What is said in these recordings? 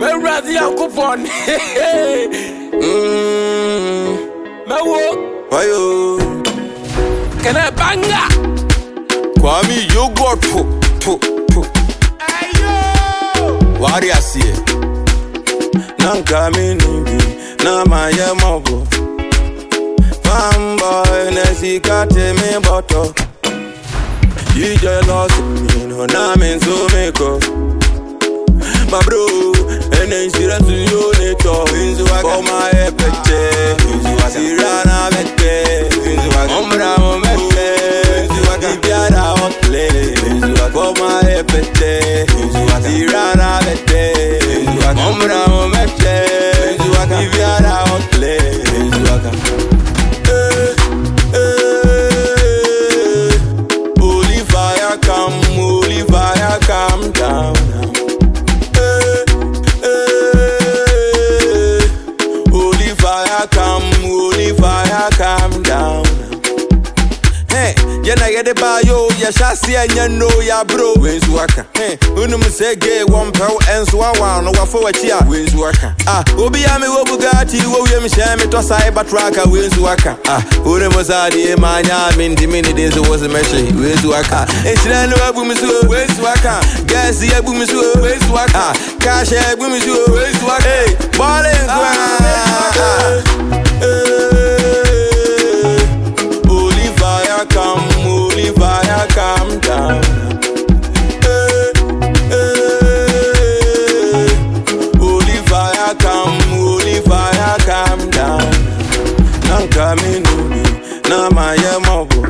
Me razi ya kupon. Me wo. Ayo. Kena banga. Kwame yogurt po. Ayo. Wari asiye. Nanka minimbi na maye mobo. Fanboy nesikate me boto. You jealous me no na men so meko. My bro, and then she ran to your nature. For my epete, Sirana mete, Ombra mete, Dibiara hotle. For my epete, Sirana mete, Ombra mete, Dibiara hotle. Holy fire come down. Calm down. Hey, yena yede ba yo, ya shasi enya no ya bro. Wenzu waka. Hey, unum sege wampew enso wa no wafo wachi a. Wenzu waka. Ah, obi ya me wo Bugatti, wo ye me share me to cyber tracker. Wenzu waka. Ah, ore mo sadi e manya mindi days was a meshi. Wenzu waka. Enshira no abu mi so. Wenzu waka. Gas ye abu mi so. Wenzu waka. Ah, cash ye abu mi so. Wenzu waka. Hey, ballin' calm down. Holy fire calm down. Nanka minimbi na maye mobo.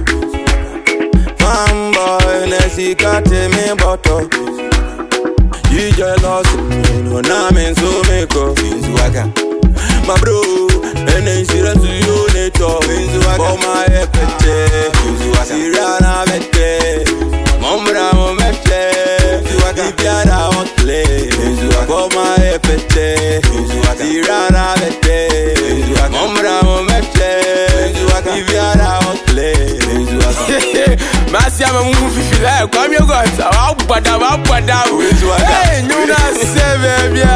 Fanboy nesikate me boto. You jealous me no na men so meko. My bro, and then she ran to your nature. For my epete, Sirana mete, Ombra mete, Dibiara hotle. For my epete, Sirana mete, Ombra mete, Dibiara hotle. Masi ama mungu fifila kwa mi ogota wabada. Hey, nyuna sebebia.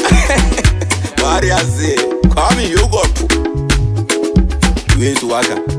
Wari asiye. Kwame yogurt po. Wenzu waka.